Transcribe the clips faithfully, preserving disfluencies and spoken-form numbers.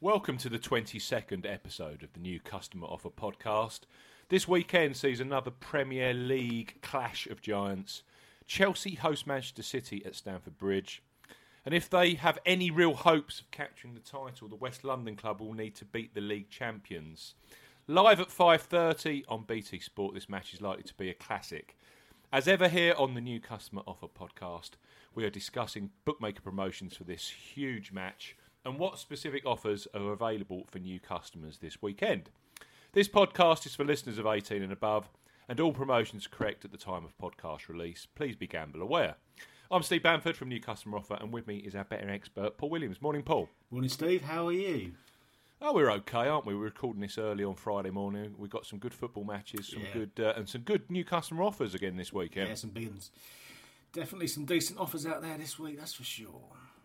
Welcome to the twenty-second episode of the New Customer Offer podcast. This weekend sees another Premier League clash of giants. Chelsea host Manchester City at Stamford Bridge. And if they have any real hopes of capturing the title, the West London club will need to beat the league champions. Live at five thirty on B T Sport, this match is likely to be a classic. As ever here on the New Customer Offer podcast, we are discussing bookmaker promotions for this huge match and what specific offers are available for new customers this weekend. This podcast is for listeners of eighteen and above, and all promotions are correct at the time of podcast release. Please be gamble aware. I'm Steve Bamford from New Customer Offer, and with me is our betting expert, Paul Williams. Morning, Paul. Morning, Steve. How are you? Oh, we're okay, aren't we? We're recording this early on Friday morning. We've got some good football matches, some Yeah. good uh, and some good new customer offers again this weekend. Yeah, some big ones. Definitely some decent offers out there this week, that's for sure.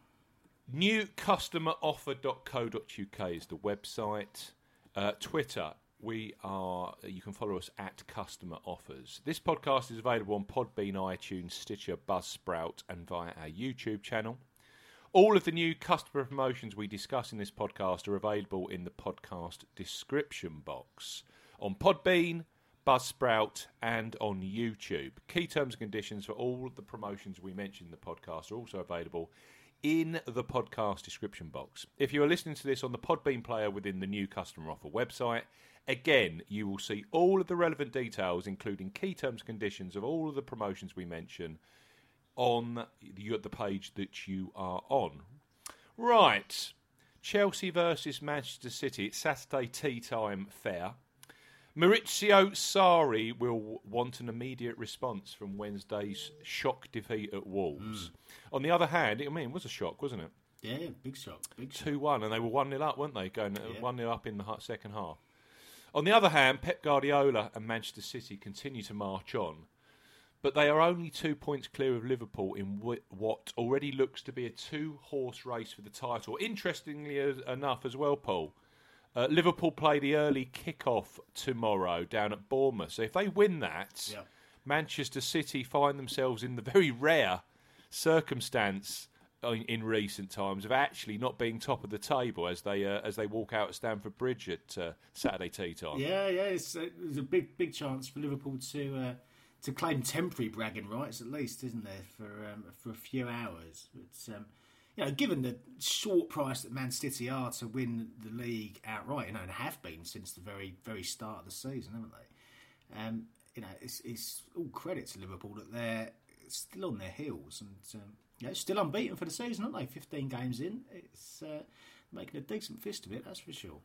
new customer offer dot co dot uk is the website. Uh, Twitter, we are. You can follow us at Customer Offers. This podcast is available on Podbean, iTunes, Stitcher, Buzzsprout, and via our YouTube channel. All of the new customer promotions we discuss in this podcast are available in the podcast description box on Podbean, Buzzsprout, and on YouTube. Key terms and conditions for all of the promotions we mentioned in the podcast are also available in the podcast description box. If you are listening to this on the Podbean player within the New Customer Offer website, again, you will see all of the relevant details, including key terms and conditions of all of the promotions we mention, on the, the page that you are on. Right. Chelsea versus Manchester City. It's Saturday tea time fair. Maurizio Sarri will want an immediate response from Wednesday's shock defeat at Wolves. Mm. On the other hand, I mean, it was a shock, wasn't it? Yeah, big shock. Big shock. two one, and they were one nil up, weren't they? Going yeah. one nil up in the second half. On the other hand, Pep Guardiola and Manchester City continue to march on, but they are only two points clear of Liverpool in w- what already looks to be a two-horse race for the title. Interestingly as, enough as well, Paul, uh, Liverpool play the early kick-off tomorrow down at Bournemouth. So if they win that, yeah. Manchester City find themselves in the very rare circumstance in, in recent times of actually not being top of the table as they uh, as they walk out at Stamford Bridge at uh, Saturday tea time. Yeah, yeah, it's, uh, there's a big, big chance for Liverpool to uh, to claim temporary bragging rights, at least, isn't there, for um, for a few hours. But um, you know, given the short price that Man City are to win the league outright, you know, and have been since the very, very start of the season, haven't they? Um, you know, it's, it's all credit to Liverpool that they're still on their heels and um, you know, still unbeaten for the season, aren't they? fifteen games in, it's uh, making a decent fist of it, that's for sure.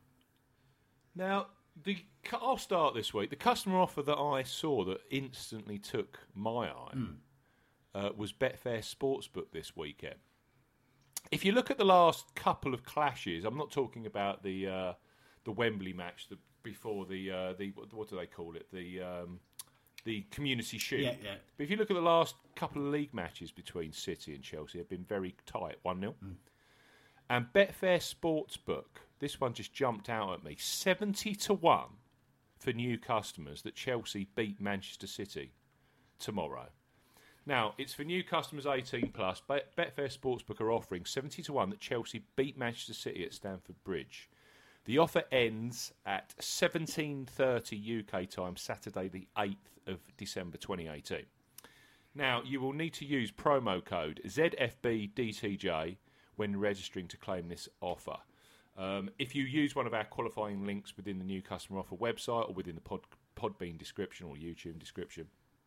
Now, the I'll start this week. The customer offer that I saw that instantly took my eye mm. uh, was Betfair Sportsbook this weekend. If you look at the last couple of clashes, I'm not talking about the uh, the Wembley match the, before the uh, the what, what do they call it the um, the Community Shield. Yeah, yeah. But if you look at the last couple of league matches between City and Chelsea, they've been very tight, one nil. Mm. And Betfair Sportsbook, this one just jumped out at me, seventy to one for new customers that Chelsea beat Manchester City tomorrow. Now, it's for new customers eighteen plus. Bet- Betfair Sportsbook are offering seventy to one that Chelsea beat Manchester City at Stamford Bridge. The offer ends at seventeen thirty U K time, Saturday the eighth of December twenty eighteen. Now, you will need to use promo code Z F B D T J when registering to claim this offer. Um, if you use one of our qualifying links within the New Customer Offer website or within the Pod, Podbean description or YouTube description,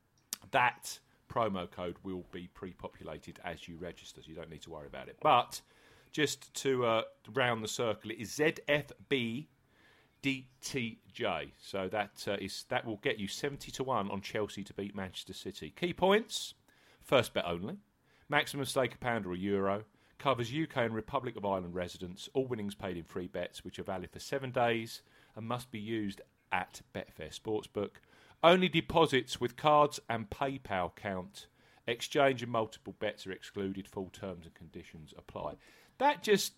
that promo code will be pre-populated as you register, so you don't need to worry about it. But just to uh, round the circle, it is Z F B D T J. So that uh, is that will get you seventy to one on Chelsea to beat Manchester City. Key points: first bet only, maximum stake a pound or a euro. Covers U K and Republic of Ireland residents. All winnings paid in free bets, which are valid for seven days and must be used at Betfair Sportsbook. Only deposits with cards and PayPal count. Exchange and multiple bets are excluded. Full terms and conditions apply. That just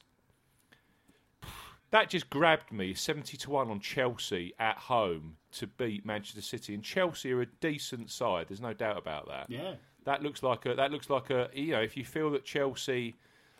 that just grabbed me. seventy to one on Chelsea at home to beat Manchester City, and Chelsea are a decent side. There's no doubt about that. Yeah, that looks like a that looks like a you know if you feel that Chelsea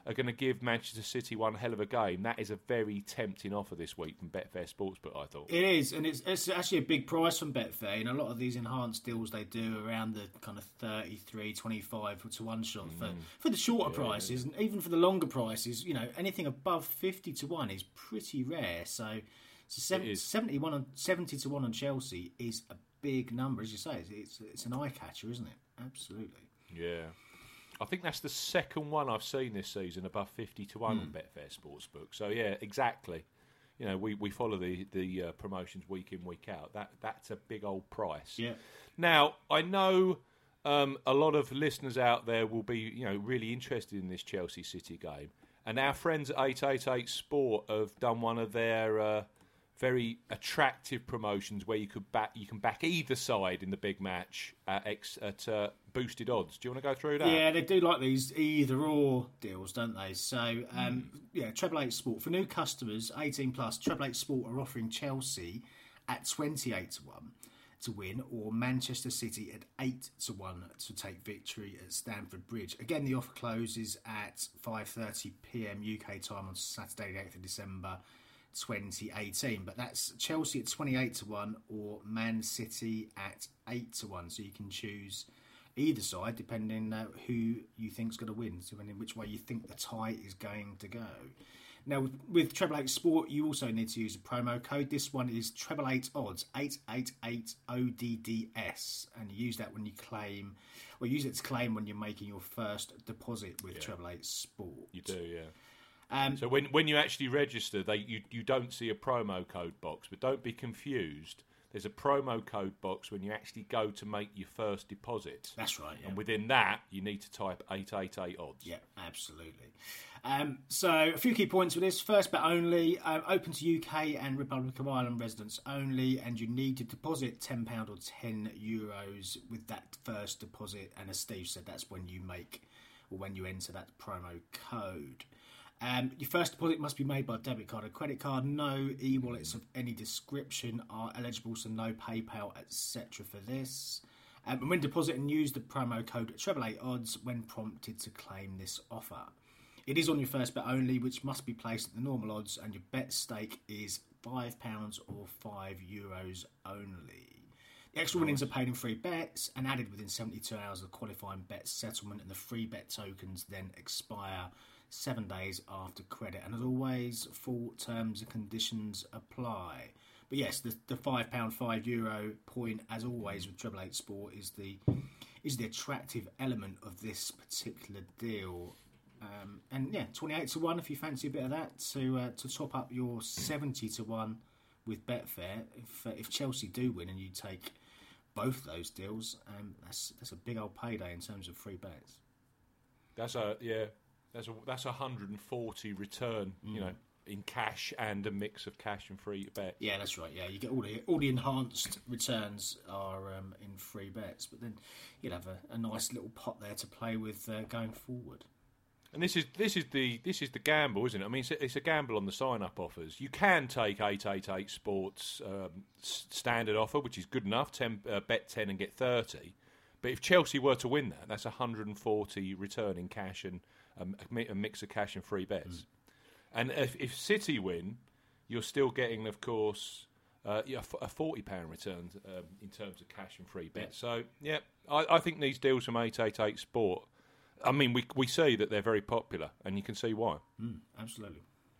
are going to give Manchester City one hell of a game, that is a very tempting offer this week from Betfair Sportsbook, I thought. It is, and it's, it's actually a big price from Betfair. And a lot of these enhanced deals they do around the kind of thirty-three, twenty-five to one shot for, mm. for the shorter yeah, prices, yeah. and even for the longer prices, you know, anything above fifty to one is pretty rare. So, so seventy, seventy-one on, seventy to one on Chelsea is a big number, as you say. It's, it's, it's an eye catcher, isn't it? Absolutely. Yeah. I think that's the second one I've seen this season above fifty to one mm. on Betfair Sportsbook. So, yeah, exactly. You know, we, we follow the, the uh, promotions week in, week out. That That's a big old price. Yeah. Now, I know um, a lot of listeners out there will be, you know, really interested in this Chelsea City game. And our friends at eight eighty-eight Sport have done one of their uh, very attractive promotions where you could back you can back either side in the big match at, ex, at uh, boosted odds. Do you want to go through that? Yeah, they do like these either or deals, don't they? So, um, mm. yeah, Treble Eight Sport for new customers, eighteen plus. Treble Eight Sport are offering Chelsea at twenty-eight to one to win, or Manchester City at eight to one to take victory at Stamford Bridge. Again, the offer closes at five thirty p.m. U K time on Saturday, the eighth of December. twenty eighteen, but that's Chelsea at twenty-eight to one or Man City at eight to one, so you can choose either side depending uh, who you think's going to win, depending which way you think the tie is going to go. Now with, with Treble Eight Sport, you also need to use a promo code. This one is Treble Eight Odds, eight eight eight O D D S, and you use that when you claim, or use it to claim when you're making your first deposit with yeah. Treble Eight Sport. You do, yeah. Um, so when when you actually register, they you, you don't see a promo code box, but don't be confused. There's a promo code box when you actually go to make your first deposit. That's right, yeah. And within that, you need to type eight eighty-eight odds. Yeah, absolutely. Um, so a few key points with this. First bet only, um, open to U K and Republic of Ireland residents only, and you need to deposit ten pounds or ten euros with that first deposit. And as Steve said, that's when you make, or when you enter that promo code. Um, your first deposit must be made by debit card or credit card. No e-wallets of any description are eligible, so no PayPal, et cetera for this. Um, and when depositing, use the promo code Treble Eight Odds when prompted to claim this offer. It is on your first bet only, which must be placed at the normal odds, and your bet stake is five pounds or five euros only. The extra winnings are paid in free bets and added within seventy-two hours of qualifying bet settlement, and the free bet tokens then expire seven days after credit, and as always, full terms and conditions apply. But yes, the, the five pound, five euro point, as always with Treble Eight Sport, is the is the attractive element of this particular deal. Um, and yeah, twenty-eight to one if you fancy a bit of that to uh, to top up your seventy to one with Betfair. If uh, if Chelsea do win and you take both those deals, um, that's that's a big old payday in terms of free bets. That's a yeah. That's a that's a one hundred forty return, mm. you know, in cash and a mix of cash and free bet. Yeah, that's right. Yeah, you get all the all the enhanced returns are um, in free bets, but then you'll have a, a nice little pot there to play with uh, going forward. And this is this is the this is the gamble, isn't it? I mean, it's a, it's a gamble on the sign-up offers. You can take eight eighty-eight Sports um, standard offer, which is good enough. ten, uh, bet ten and get thirty. But if Chelsea were to win that, that's one hundred forty return in cash and a mix of cash and free bets. Mm. And if, if City win, you're still getting, of course, uh, yeah, a forty pounds return um, in terms of cash and free bets. Yeah. So, yeah, I, I think these deals from eight eighty-eight Sport, I mean, we we see that they're very popular, and you can see why. Mm, absolutely.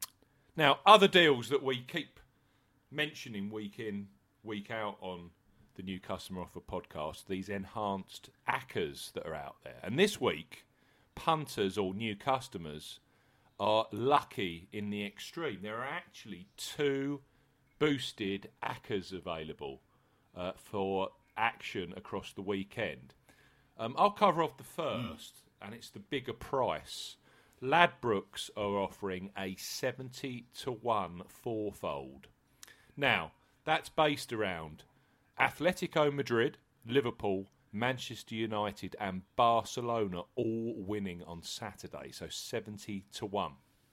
Now, other deals that we keep mentioning week in, week out on the New Customer Offer podcast, these enhanced A C As that are out there. And this week, punters or new customers are lucky in the extreme. There are actually two boosted A C As available uh, for action across the weekend. Um, I'll cover off the first, mm. and it's the bigger price. Ladbrokes are offering a seventy to one fourfold. Now, that's based around Atletico Madrid, Liverpool, Manchester United and Barcelona all winning on Saturday, so seventy to one.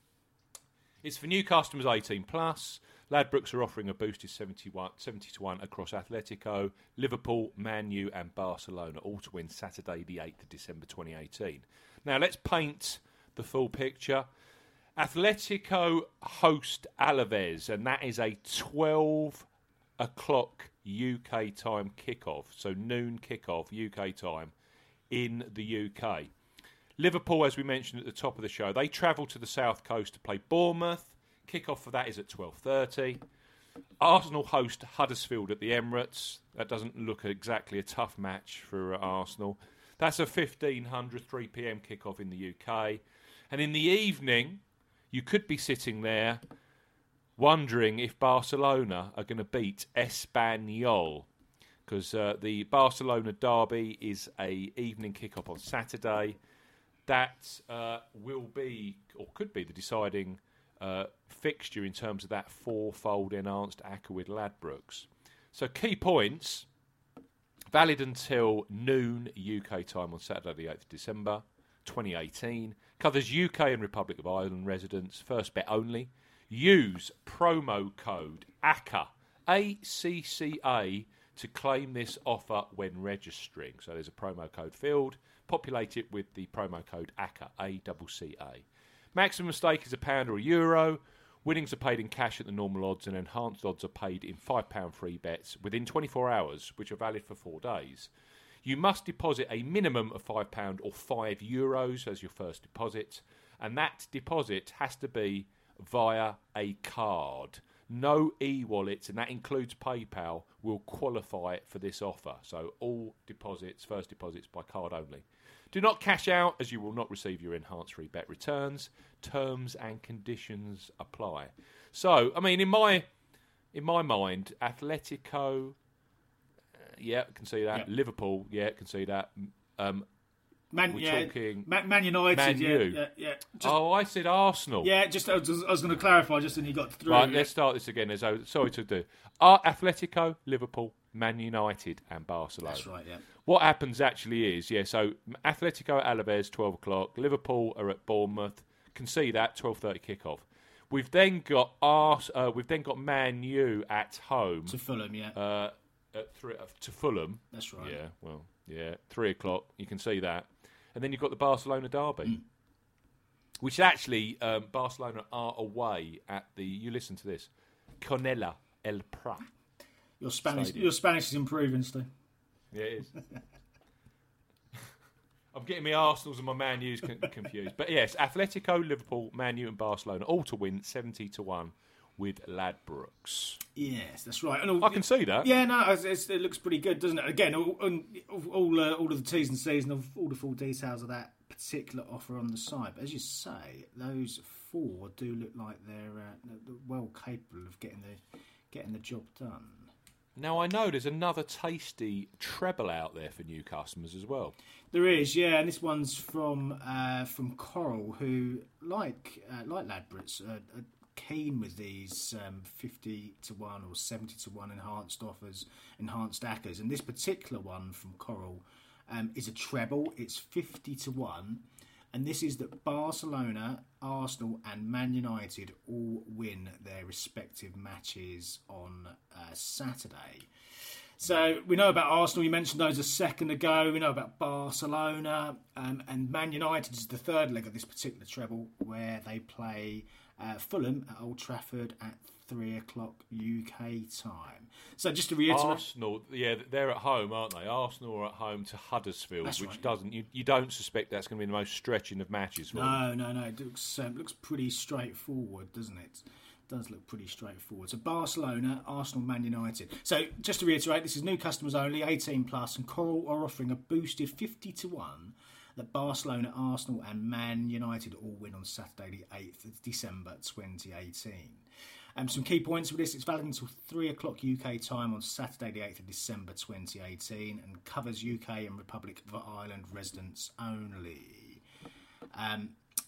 It's for new customers eighteen plus. Ladbrokes are offering a boosted seventy to one across Atletico, Liverpool, Man U and Barcelona, all to win Saturday the eighth of December twenty eighteen. Now let's paint the full picture. Atletico host Alaves, and that is a twelve o'clock U K time kickoff, so noon kickoff U K time in the U K. Liverpool, as we mentioned at the top of the show, they travel to the south coast to play Bournemouth. Kickoff for that is at twelve thirty. Arsenal host Huddersfield at the Emirates. That doesn't look exactly a tough match for uh, Arsenal. That's a fifteen hundred, three p.m. kickoff in the U K. And in the evening, you could be sitting there wondering if Barcelona are going to beat Espanyol, because uh, the Barcelona derby is a evening kickoff on Saturday. That uh, will be, or could be, the deciding uh, fixture in terms of that fourfold enhanced A C C A with Ladbrokes. So key points, valid until noon U K time on Saturday the eighth of December twenty eighteen. Covers U K and Republic of Ireland residents. First bet only. Use promo code A C C A, A C C A, to claim this offer when registering. So there's a promo code field. Populate it with the promo code A C C A, A C C A. Maximum stake is a pound or a euro. Winnings are paid in cash at the normal odds, and enhanced odds are paid in five pound free bets within twenty-four hours, which are valid for four days. You must deposit a minimum of five pounds or five euros as your first deposit, and that deposit has to be via a card. No e-wallets, and that includes PayPal, will qualify for this offer. So all deposits, first deposits, by card only. Do not cash out, as you will not receive your enhanced free bet returns. Terms and conditions apply. So, I mean, in my in my mind, Atletico, uh, yeah, can see that. Yep. Liverpool, yeah, can see that. Um, Man, we're yeah, talking Man, Man United, Man yeah, U. yeah, yeah. Just, oh, I said Arsenal. yeah, just I was, I was going to clarify, just then you got through. Right, yeah. let's start this again. As I, sorry to do. Are Atletico, Liverpool, Man United, and Barcelona. That's right, yeah. What happens actually is, yeah, so Atletico at Alaves, twelve o'clock. Liverpool are at Bournemouth. Can see that, twelve thirty kickoff. We've then got Ars, uh, we've then got Man U at home. To Fulham, yeah. Uh, at three, uh, to Fulham. That's right. Yeah, well, yeah, three o'clock. You can see that. And then you've got the Barcelona derby, mm. which actually um, Barcelona are away at the. You listen to this, Conella El Prat. Your Spanish, Stadium. your Spanish is improving, Steve. Yeah, it is. I'm getting my Arsenals and my Man U's con- confused, but yes, Atletico, Liverpool, Man U, and Barcelona all to win seventy to one with Ladbrokes. Yes, that's right. And all, I can see that. Yeah, no, it's, it's, it looks pretty good, doesn't it? Again, all all, all, uh, all of the T's and C's and all the full details of that particular offer on the site. But as you say, those four do look like they're, uh, they're well capable of getting the getting the job done. Now, I know there's another tasty treble out there for new customers as well. There is, yeah, and this one's from uh, from Coral, who, like uh, like Ladbrokes, uh, are keen with these um, fifty to one or seventy to one enhanced offers, enhanced A C As. And this particular one from Coral um, is a treble. It's fifty to one. And this is that Barcelona, Arsenal and Man United all win their respective matches on uh, Saturday. So we know about Arsenal, you mentioned those a second ago. We know about Barcelona, um, and Man United is the third leg of this particular treble, where they play uh, Fulham at Old Trafford at three o'clock U K time. So just to reiterate, Arsenal, yeah, they're at home, aren't they? Arsenal are at home to Huddersfield, That's which right. doesn't you, you don't suspect that's going to be the most stretching of matches for them. no, no, no, it looks um, looks pretty straightforward, doesn't it? Does look pretty straightforward. So Barcelona, Arsenal, Man United. So just to reiterate, this is new customers only, eighteen plus, and Coral are offering a boosted fifty to one that Barcelona, Arsenal and Man United all win on Saturday the eighth of December twenty eighteen. Um, some key points for this: it's valid until three o'clock U K time on Saturday the eighth of December twenty eighteen and covers U K and Republic of Ireland residents only. Um,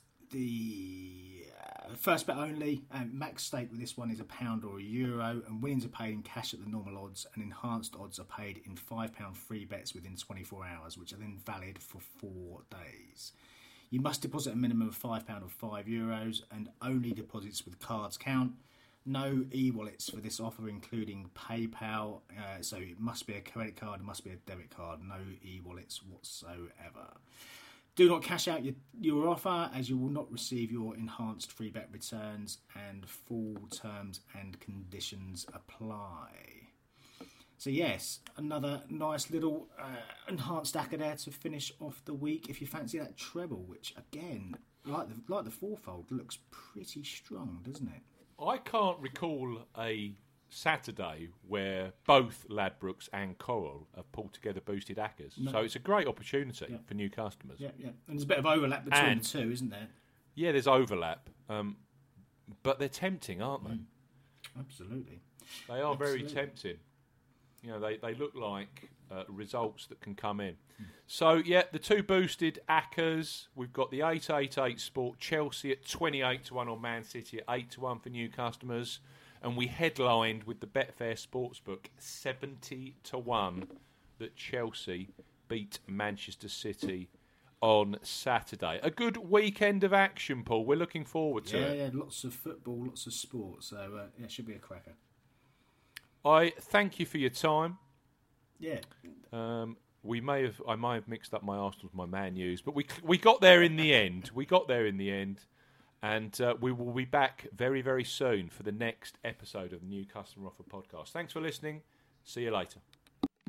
the uh, first bet only, um, max stake with this one is a pound or a euro, and winnings are paid in cash at the normal odds, and enhanced odds are paid in five pound free bets within twenty-four hours, which are then valid for four days. You must deposit a minimum of five pound or five euros, and only deposits with cards count. No e-wallets for this offer, including PayPal, uh, so it must be a credit card, it must be a debit card, no e-wallets whatsoever. Do not cash out your, your offer, as you will not receive your enhanced free bet returns, and full terms and conditions apply. So yes, another nice little uh, enhanced acca there to finish off the week. If you fancy that treble, which again, like the like the fourfold, looks pretty strong, doesn't it? I can't recall a Saturday where both Ladbrokes and Coral have pulled together boosted accas. No. So it's a great opportunity yeah. for new customers. Yeah, yeah. And there's a bit of overlap between and, the two, isn't there? Yeah, there's overlap. Um, but they're tempting, aren't they? Mm. Absolutely. They are Absolutely. very tempting. You know, they, they look like uh, results that can come in. Mm. So, yeah, the two boosted accas. We've got the eight eight eight Sport, Chelsea at twenty-eight to one or Man City at eight to one for new customers. And we headlined with the Betfair Sportsbook seventy to one that Chelsea beat Manchester City on Saturday. A good weekend of action, Paul. We're looking forward to yeah, it. Yeah, lots of football, lots of sport. So, uh, yeah, it should be a cracker. I thank you for your time. Yeah. Um, we may have, I may have mixed up my Arsenal with my Man U's, but we we got there in the end. We got there in the end. And uh, we will be back very, very soon for the next episode of the New Customer Offer podcast. Thanks for listening. See you later.